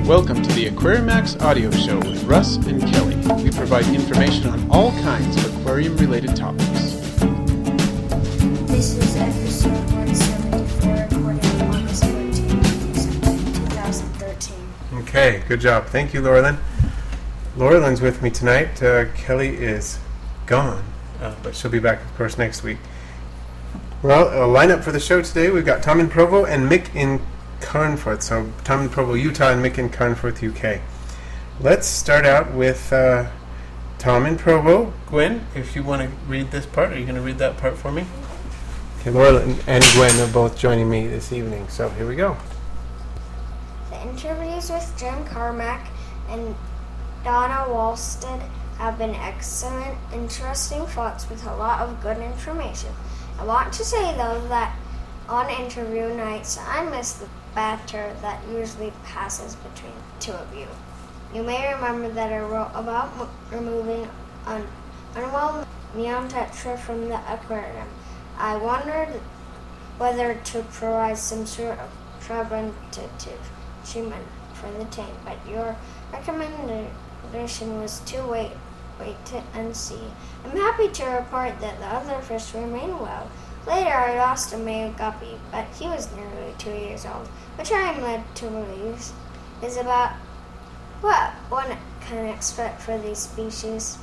Welcome to the Aquariumax audio show with Russ and Kelly. We provide information on all kinds of aquarium-related topics. This is episode 174, recorded on August 14th, 2013. Okay, good job. Thank you, Laurelyn. Laurelyn's with me tonight. Kelly is gone, but she'll be back, of course, next week. Well, a lineup for the show today. We've got Tom in Provo and Mick in Carnforth. So Tom in Provo, Utah, and Mick in Carnforth, UK. Let's start out with Tom in Provo. Gwen, if you want to read this part, are you going to read that part for me? Okay, Laura and Gwen are both joining me this evening, so here we go. The interviews with Jim Carmack and Donna Walstead have been excellent, interesting thoughts with a lot of good information. I want to say, though, that on interview nights, I miss the banter that usually passes between two of you. You may remember that I wrote about removing an unwell neon tetra from the aquarium. I wondered whether to provide some sort of preventative treatment for the tank, but your recommendation was to wait and see. I'm happy to report that the other fish remain well. Later, I lost a male guppy, but he was nearly 2 years old, which I am led to believe is about what one can expect for these species.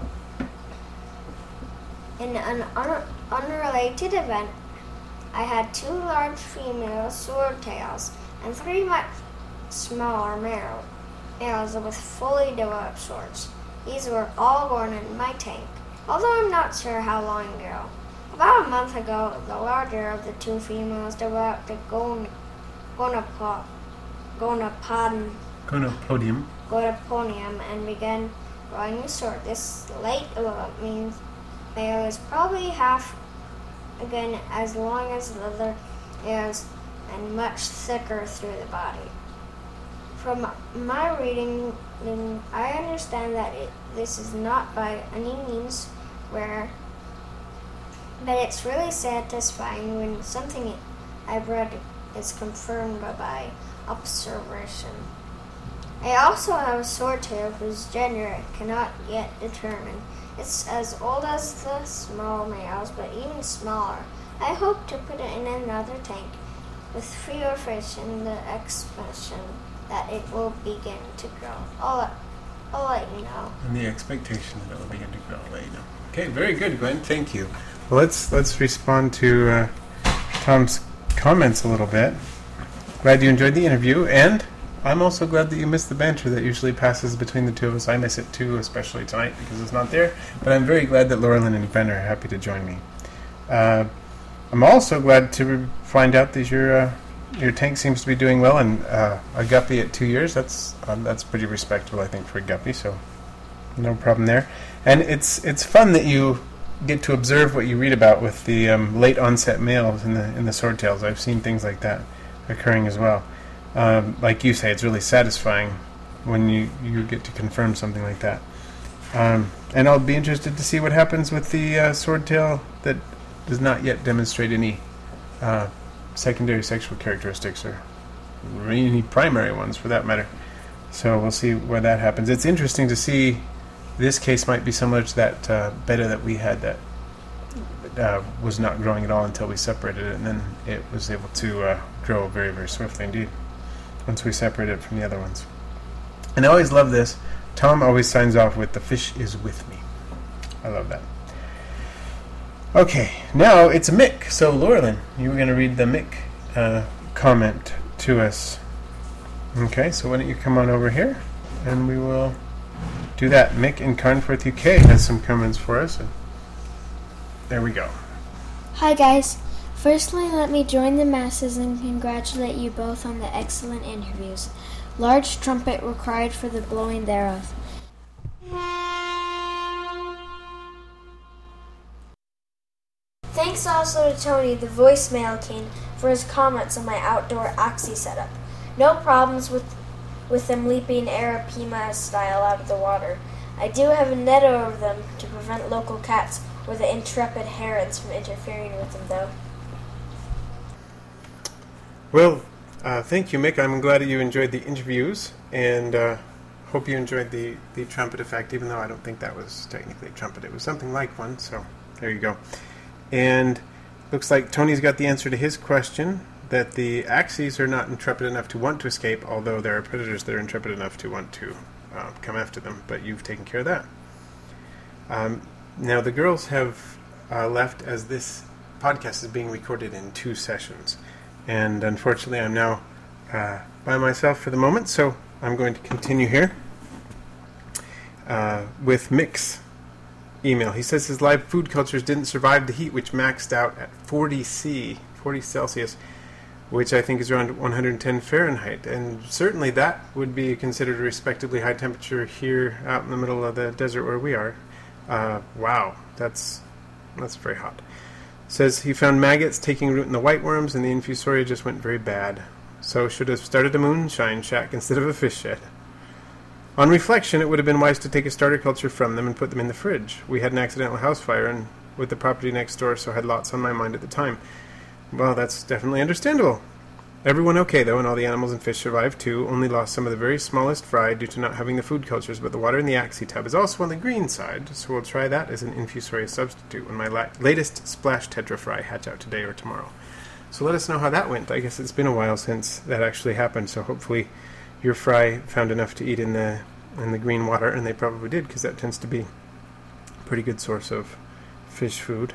In an unrelated event, I had 2 large female swordtails and 3 much smaller males with fully developed swords. These were all born in my tank, although I'm not sure how long ago. About a month ago, the larger of the 2 females developed a gonopodium and began growing a sword. This late developing male is probably half again as long as the other is and much thicker through the body. From my reading, I understand that this is not by any means rare, but it's really satisfying when something I've read is confirmed by observation. I also have a swordtail whose gender I cannot yet determine. It's as old as the small males, but even smaller. I hope to put it in another tank with fewer fish in the expectation that it will begin to grow. I'll let you know. And the expectation that it will begin to grow, I'll let you know. Okay, very good, Gwen. Thank you. Well, let's respond to Tom's comments a little bit. Glad you enjoyed the interview, and I'm also glad that you missed the banter that usually passes between the two of us. I miss it too, especially tonight because it's not there. But I'm very glad that Laurelyn and Ben are happy to join me. I'm also glad to find out that your tank seems to be doing well, and a guppy at 2 years. That's pretty respectable, I think, for a guppy. So no problem there. And it's fun that you get to observe what you read about with the late onset males in the swordtails. I've seen things like that occurring as well. Like you say, it's really satisfying when you get to confirm something like that. And I'll be interested to see what happens with the swordtail that does not yet demonstrate any secondary sexual characteristics or any primary ones for that matter. So we'll see where that happens. It's interesting to see. This case might be similar to that betta that we had that was not growing at all until we separated it, and then it was able to grow very, very swiftly indeed once we separated it from the other ones. And I always love this. Tom always signs off with, "The fish is with me." I love that. Okay, now it's Mick. So, Laurelyn, you were going to read the Mick comment to us. Okay, so why don't you come on over here, and we will do that. Mick in Carnforth, UK has some comments for us. And there we go. Hi guys. Firstly, let me join the masses and congratulate you both on the excellent interviews. Large trumpet required for the blowing thereof. Thanks also to Tony, the voicemail king, for his comments on my outdoor oxy setup. No problems with them leaping Arapima style out of the water. I do have a net over them to prevent local cats or the intrepid herons from interfering with them, though. Well, Thank you, Mick. I'm glad that you enjoyed the interviews, and hope you enjoyed the trumpet effect, even though I don't think that was technically a trumpet. It was something like one, so there you go. And looks like Tony's got the answer to his question, that the Axies are not intrepid enough to want to escape, although there are predators that are intrepid enough to want to come after them, but you've taken care of that. Now, the girls have left as this podcast is being recorded in 2 sessions, and unfortunately I'm now by myself for the moment, so I'm going to continue here with Mick's email. He says his live food cultures didn't survive the heat, which maxed out at 40 Celsius, which I think is around 110 Fahrenheit, and certainly that would be considered a respectably high temperature here out in the middle of the desert where we are. Wow, that's very hot. Says he found maggots taking root in the whiteworms, and the infusoria just went very bad. So should have started a moonshine shack instead of a fish shed. On reflection, it would have been wise to take a starter culture from them and put them in the fridge. We had an accidental house fire and with the property next door, so I had lots on my mind at the time. Well, that's definitely understandable. Everyone okay, though, and all the animals and fish survived, too. Only lost some of the very smallest fry due to not having the food cultures, but the water in the Axie tub is also on the green side, so we'll try that as an infusoria substitute when my latest splash tetra fry hatch out today or tomorrow. So let us know how that went. I guess it's been a while since that actually happened, so hopefully your fry found enough to eat in the green water, and they probably did, because that tends to be a pretty good source of fish food.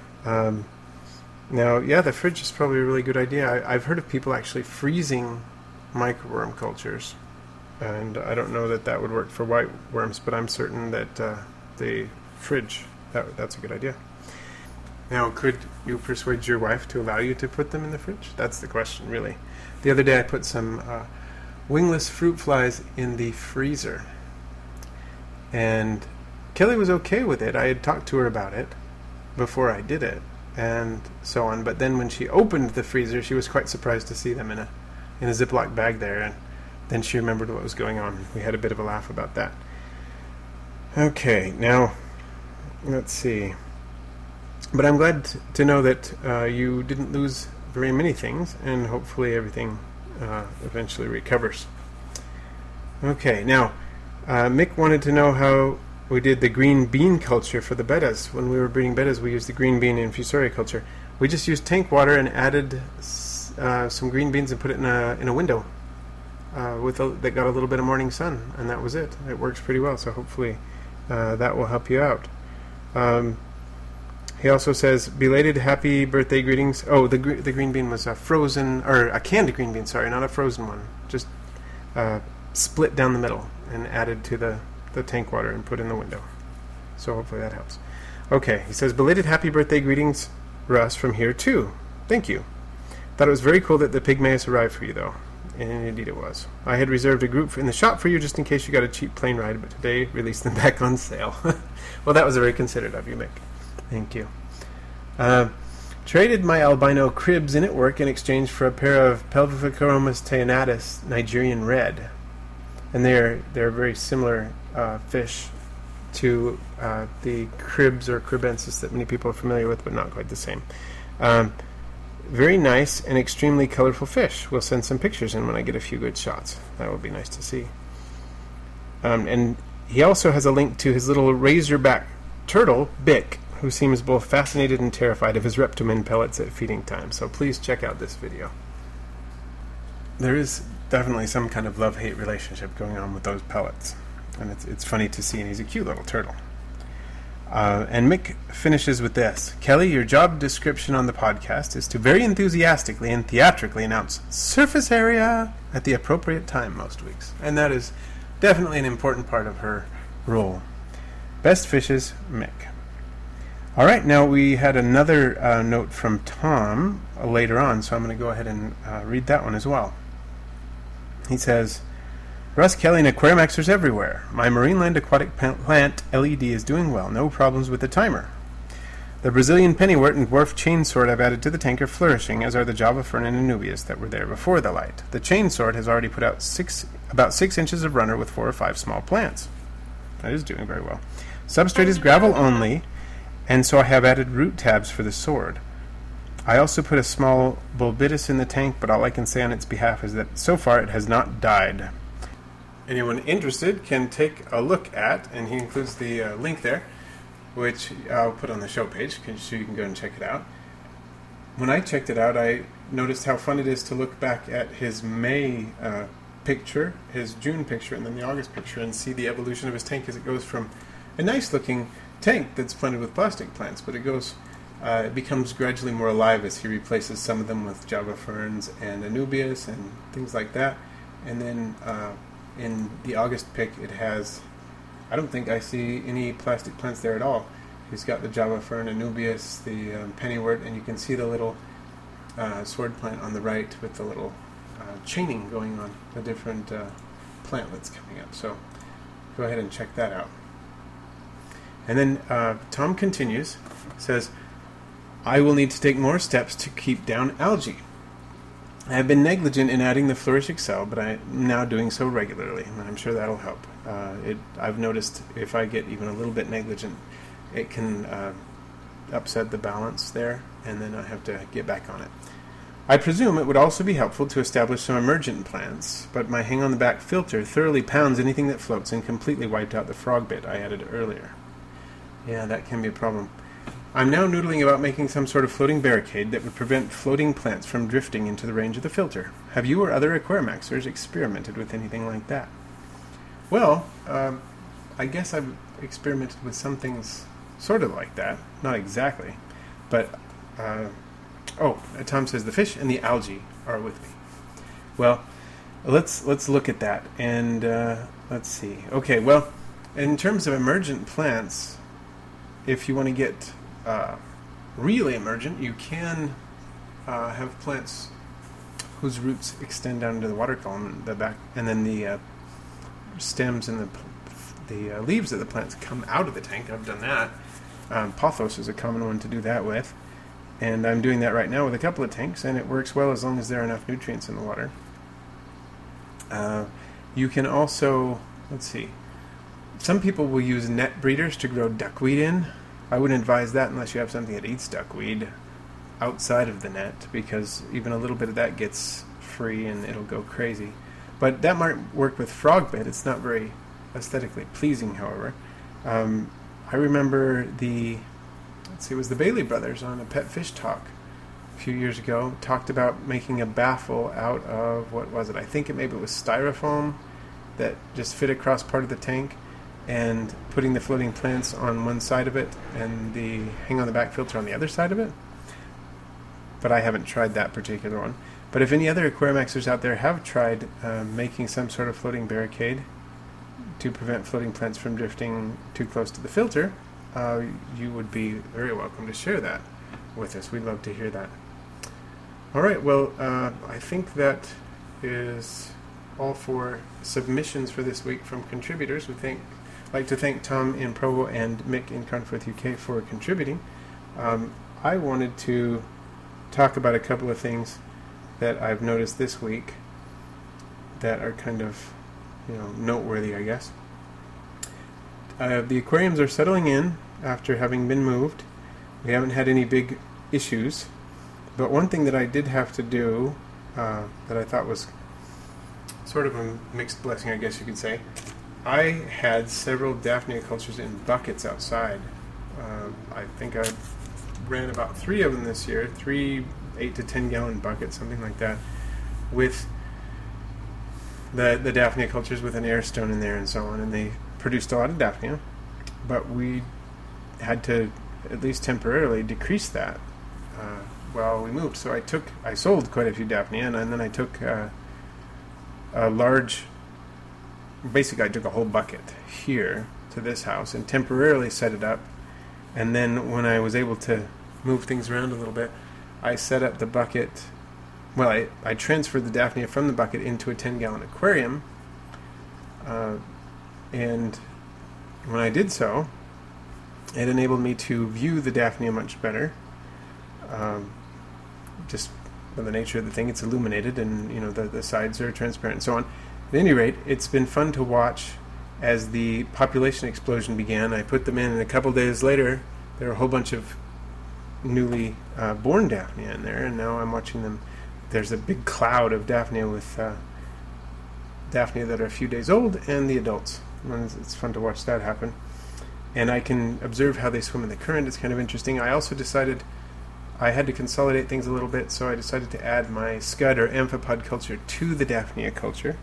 Now, yeah, the fridge is probably a really good idea. I've heard of people actually freezing microworm cultures, and I don't know that would work for white worms, but I'm certain that the fridge, that's a good idea. Now, could you persuade your wife to allow you to put them in the fridge? That's the question, really. The other day I put some wingless fruit flies in the freezer, and Kelly was okay with it. I had talked to her about it before I did it, and so on. But then when she opened the freezer, she was quite surprised to see them in a Ziploc bag there, and then she remembered what was going on. We had a bit of a laugh about that. Okay, now, let's see. But I'm glad to know that you didn't lose very many things, and hopefully everything eventually recovers. Okay, now, Mick wanted to know how we did the green bean culture for the bettas. When we were breeding bettas, we used the green bean infusoria culture. We just used tank water and added some green beans and put it in a window that got a little bit of morning sun, and that was it. It works pretty well, so hopefully that will help you out. He also says, belated happy birthday greetings. Oh, the green bean was a frozen, or a canned green bean, sorry, not a frozen one. Just split down the middle and added to the tank water and put in the window. So hopefully that helps. Okay, he says, belated happy birthday greetings, Russ, from here too. Thank you. Thought it was very cool that the Pygmaeus arrived for you, though. And indeed it was. I had reserved a group in the shop for you just in case you got a cheap plane ride, but today released them back on sale. Well, that was very considerate of you, Mick. Thank you. Traded my albino cribs in at work in exchange for a pair of Pelvicochromis taenatus Nigerian red. And they're very similar fish to the cribs or cribensis that many people are familiar with, but not quite the same. Very nice and extremely colorful fish. We'll send some pictures in when I get a few good shots. That would be nice to see. And he also has a link to his little razorback turtle, Bick, who seems both fascinated and terrified of his Reptomin pellets at feeding time. So please check out this video. There is definitely some kind of love-hate relationship going on with those pellets. And it's funny to see, and he's a cute little turtle. And Mick finishes with this. Kelly, your job description on the podcast is to very enthusiastically and theatrically announce surface area at the appropriate time most weeks. And that is definitely an important part of her role. Best fishes, Mick. All right, now we had another note from Tom later on, so I'm going to go ahead and read that one as well. He says, Russ, Kelly, and Aquariumaxers everywhere. My Marineland aquatic plant LED is doing well. No problems with the timer. The Brazilian pennywort and dwarf chainsword I've added to the tank are flourishing, as are the Java fern and Anubias that were there before the light. The chainsword has already put out about 6 inches of runner with 4 or 5 small plants. That is doing very well. Substrate is gravel only, and so I have added root tabs for the sword. I also put a small Bulbitis in the tank, but all I can say on its behalf is that so far it has not died. Anyone interested can take a look at, and he includes the link there, which I'll put on the show page, so you can go and check it out. When I checked it out, I noticed how fun it is to look back at his May picture, his June picture, and then the August picture, and see the evolution of his tank as it goes from a nice-looking tank that's planted with plastic plants, but it becomes gradually more alive as he replaces some of them with Java ferns and Anubias and things like that. And then in the August pic, it has, I don't think I see any plastic plants there at all. He's got the Java fern, Anubias, the pennywort, and you can see the little sword plant on the right with the little chaining going on, the different plantlets coming up. So go ahead and check that out. And then Tom continues, says, I will need to take more steps to keep down algae. I have been negligent in adding the Flourish Excel, but I'm now doing so regularly, and I'm sure that'll help. I've noticed if I get even a little bit negligent, it can upset the balance there, and then I have to get back on it. I presume it would also be helpful to establish some emergent plants, but my hang-on-the-back filter thoroughly pounds anything that floats and completely wiped out the frog bit I added earlier. Yeah, that can be a problem. I'm now noodling about making some sort of floating barricade that would prevent floating plants from drifting into the range of the filter. Have you or other Aquarimaxers experimented with anything like that? Well, I guess I've experimented with some things sort of like that. Not exactly. But, Tom says the fish and the algae are with me. Well, let's look at that. And let's see. Okay, well, in terms of emergent plants, if you want to get really emergent, you can have plants whose roots extend down into the water column, the back, and then the stems and the leaves of the plants come out of the tank. I've done that. Pothos is a common one to do that with, and I'm doing that right now with a couple of tanks, and it works well as long as there are enough nutrients in the water. You can also, let's see, some people will use net breeders to grow duckweed in. I wouldn't advise that unless you have something that eats duckweed outside of the net, because even a little bit of that gets free and it'll go crazy. But that might work with frogbit. It's not very aesthetically pleasing, however. I remember it was the Bailey brothers on a Pet Fish Talk a few years ago, talked about making a baffle out of, what was it? I think maybe it was styrofoam that just fit across part of the tank, and putting the floating plants on one side of it and the hang-on-the-back filter on the other side of it. But I haven't tried that particular one. But if any other Aquarimaxers out there have tried making some sort of floating barricade to prevent floating plants from drifting too close to the filter, you would be very welcome to share that with us. We'd love to hear that. All right, well, I think that is all for submissions for this week from contributors. I'd like to thank Tom in Provo and Mick in Carnforth, UK for contributing. I wanted to talk about a couple of things that I've noticed this week that are kind of, noteworthy, I guess. The aquariums are settling in after having been moved. We haven't had any big issues, but one thing that I did have to do that I thought was sort of a mixed blessing, I guess you could say. I had several Daphnia cultures in buckets outside. I think I ran about 3 of them this year, 3 8 to 10 gallon buckets, something like that, with the Daphnia cultures with an air stone in there and so on, and they produced a lot of Daphnia, but we had to at least temporarily decrease that while we moved. So I sold quite a few Daphnia, and then I took a large, basically I took a whole bucket here to this house and temporarily set it up, and then when I was able to move things around a little bit, I set up the bucket. Well, I transferred the Daphnia from the bucket into a 10-gallon aquarium, and when I did so, it enabled me to view the Daphnia much better. Just by the nature of the thing, it's illuminated, and the sides are transparent and so on. At any rate, it's been fun to watch as the population explosion began. I put them in, and a couple days later, there were a whole bunch of newly born Daphnia in there, and now I'm watching them. There's a big cloud of Daphnia with Daphnia that are a few days old and the adults. And it's fun to watch that happen. And I can observe how they swim in the current. It's kind of interesting. I also decided I had to consolidate things a little bit, so I decided to add my scud or amphipod culture to the Daphnia culture.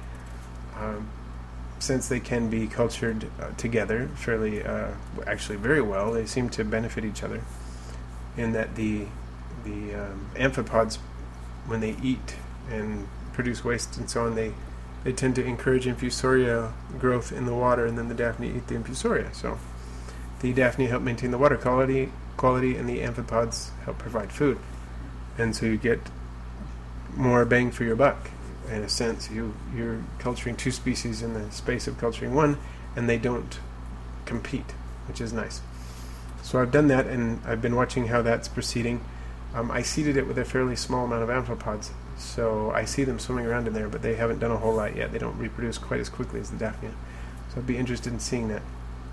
Since they can be cultured together fairly, actually very well, they seem to benefit each other. In that the amphipods, when they eat and produce waste and so on, they tend to encourage infusoria growth in the water, and then the Daphnia eat the infusoria. So the Daphnia help maintain the water quality, and the amphipods help provide food. And so you get more bang for your buck. In a sense, you're culturing two species in the space of culturing one, and they don't compete, which is nice. So I've done that, and I've been watching how that's proceeding. I seeded it with a fairly small amount of amphipods, so I see them swimming around in there, but they haven't done a whole lot yet. They don't reproduce quite as quickly as the Daphnia. So I'd be interested in seeing that.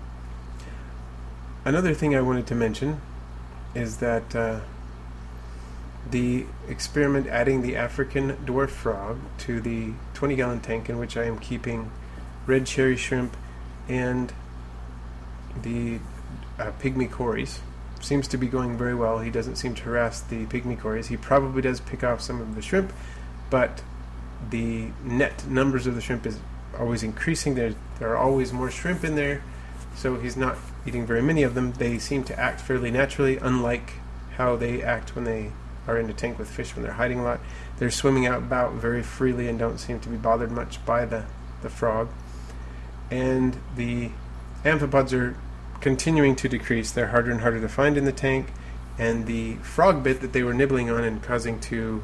Another thing I wanted to mention is that the experiment adding the African dwarf frog to the 20-gallon tank in which I am keeping red cherry shrimp and the pygmy cories seems to be going very well. He doesn't seem to harass the pygmy cories. He probably does pick off some of the shrimp, but the net numbers of the shrimp is always increasing. There are always more shrimp in there, so he's not eating very many of them. They seem to act fairly naturally, unlike how they act when they are in the tank with fish when they're hiding a lot. They're swimming out about very freely and don't seem to be bothered much by the frog. And the amphipods are continuing to decrease. They're harder and harder to find in the tank, and the frog bit that they were nibbling on and causing to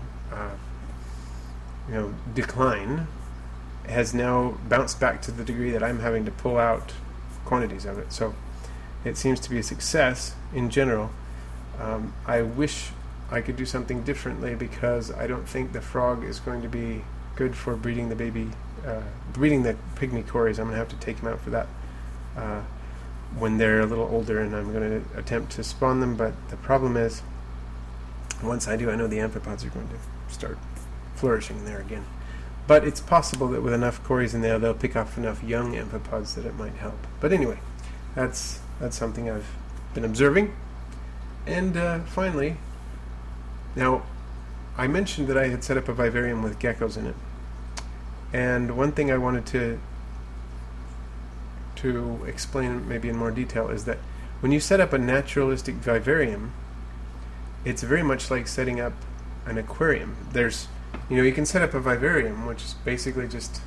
decline has now bounced back to the degree that I'm having to pull out quantities of it. So it seems to be a success in general. I wish I could do something differently, because I don't think the frog is going to be good for breeding the baby, breeding the pygmy cories. I'm going to have to take them out for that when they're a little older, and I'm going to attempt to spawn them. But the problem is, once I do, I know the amphipods are going to start flourishing there again. But it's possible that with enough cories in there, they'll pick off enough young amphipods that it might help. But anyway, that's something I've been observing. And finally, now, I mentioned that I had set up a vivarium with geckos in it. And one thing I wanted to explain maybe in more detail is that when you set up a naturalistic vivarium, it's very much like setting up an aquarium. There's, you can set up a vivarium, which is basically just,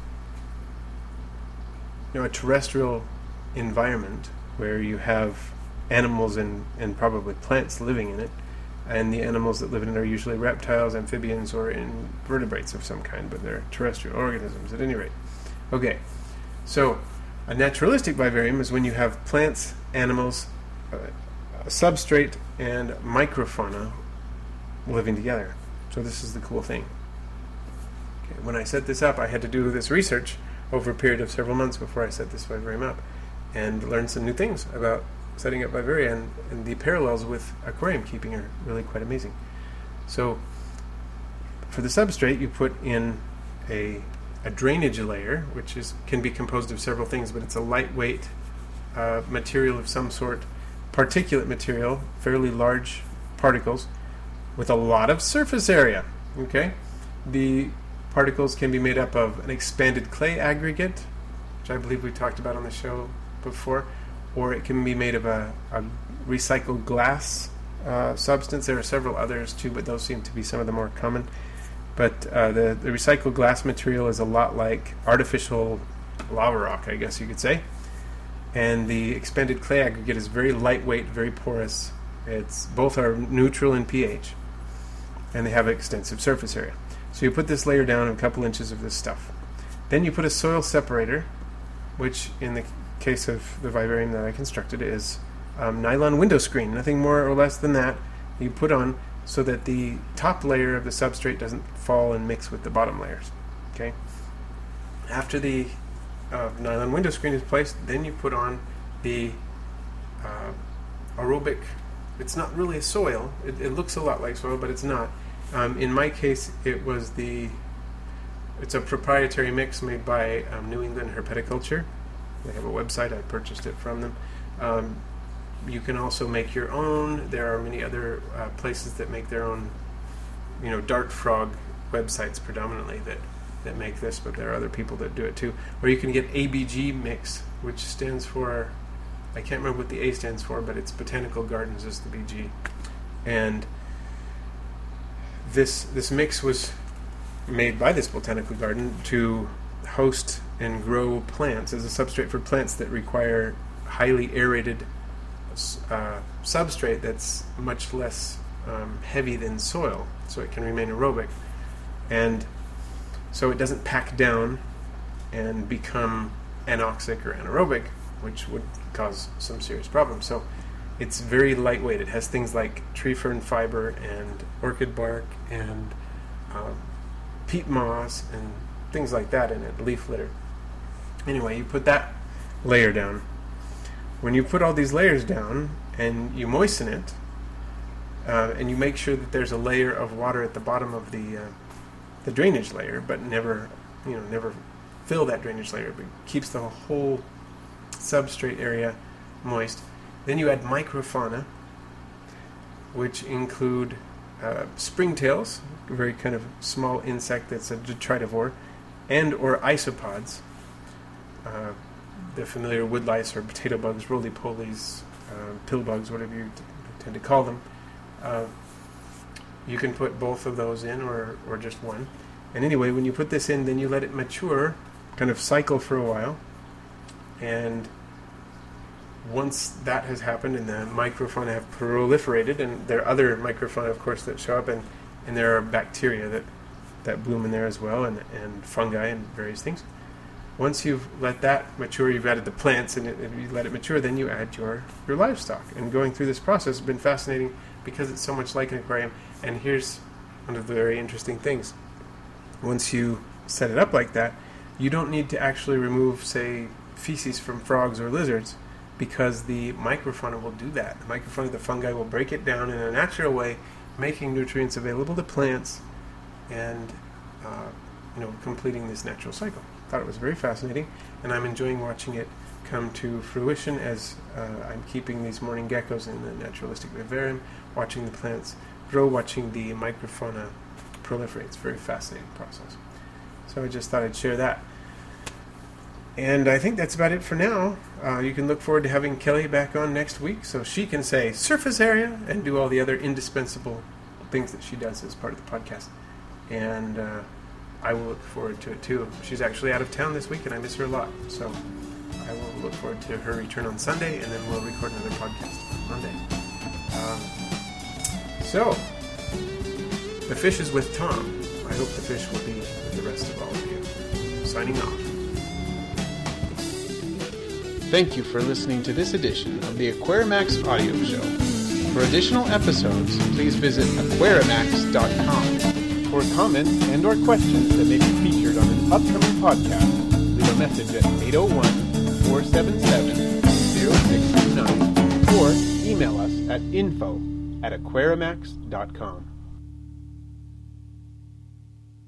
a terrestrial environment where you have animals and probably plants living in it. And the animals that live in it are usually reptiles, amphibians, or invertebrates of some kind, but they're terrestrial organisms at any rate. Okay, so a naturalistic vivarium is when you have plants, animals, substrate, and microfauna living together. So this is the cool thing. Okay, when I set this up, I had to do this research over a period of several months before I set this vivarium up, and learn some new things about setting up vivaria, and the parallels with aquarium keeping are really quite amazing. So for the substrate, you put in a drainage layer, which can be composed of several things, but it's a lightweight material of some sort, particulate material, fairly large particles, with a lot of surface area. Okay, the particles can be made up of an expanded clay aggregate, which I believe we talked about on the show before, or it can be made of a recycled glass substance. There are several others too, but those seem to be some of the more common. But the recycled glass material is a lot like artificial lava rock, I guess you could say. And the expanded clay aggregate is very lightweight, very porous. Both are neutral in pH, and they have extensive surface area. So you put this layer down, a couple inches of this stuff. Then you put a soil separator, which in the case of the vivarium that I constructed is nylon window screen, nothing more or less than that. You put on so that the top layer of the substrate doesn't fall and mix with the bottom layers. Okay. After the nylon window screen is placed, then you put on the aerobic it's not really a soil. It looks a lot like soil, but it's not. In my case, it's a proprietary mix made by New England Herpetoculture. They have a website. I purchased it from them. You can also make your own. There are many other places that make their own, dart frog websites predominantly that make this, but there are other people that do it too. Or you can get ABG mix, which stands for, I can't remember what the A stands for, but it's Botanical Gardens is the BG. And this mix was made by this botanical garden to host and grow plants as a substrate for plants that require highly aerated substrate that's much less heavy than soil, so it can remain aerobic. And so it doesn't pack down and become anoxic or anaerobic, which would cause some serious problems. So it's very lightweight. It has things like tree fern fiber and orchid bark and peat moss and things like that in it, leaf litter. Anyway, you put that layer down. When you put all these layers down and you moisten it, and you make sure that there's a layer of water at the bottom of the drainage layer, but never fill that drainage layer, but keeps the whole substrate area moist. Then you add microfauna, which include springtails, a very kind of small insect that's a detritivore, and or isopods, the familiar wood lice or potato bugs, roly-polies, pill bugs, whatever you tend to call them. You can put both of those in or just one. And anyway, when you put this in, then you let it mature, kind of cycle for a while. And once that has happened and the microfauna have proliferated, and there are other microfauna, of course, that show up, and there are bacteria that bloom in there as well, and fungi and various things. Once you've let that mature, you've added the plants, and you let it mature, then you add your livestock. And going through this process has been fascinating because it's so much like an aquarium. And here's one of the very interesting things. Once you set it up like that, you don't need to actually remove, say, feces from frogs or lizards, because the microfauna will do that. The microfauna, the fungi, will break it down in a natural way, making nutrients available to plants and completing this natural cycle. Thought it was very fascinating, and I'm enjoying watching it come to fruition as I'm keeping these morning geckos in the naturalistic vivarium, watching the plants grow, watching the microfauna proliferate. It's a very fascinating process. So I just thought I'd share that. And I think that's about it for now. You can look forward to having Kelly back on next week so she can say surface area and do all the other indispensable things that she does as part of the podcast. And I will look forward to it too. She's actually out of town this week and I miss her a lot. So I will look forward to her return on Sunday, and then we'll record another podcast on Monday. So, the fish is with Tom. I hope the fish will be with the rest of all of you. Signing off. Thank you for listening to this edition of the Aquarimax Audio Show. For additional episodes, please visit aquarimax.com. For comments and or questions that may be featured on an upcoming podcast, leave a message at 801-477-0629 or email us at info@aquarimax.com.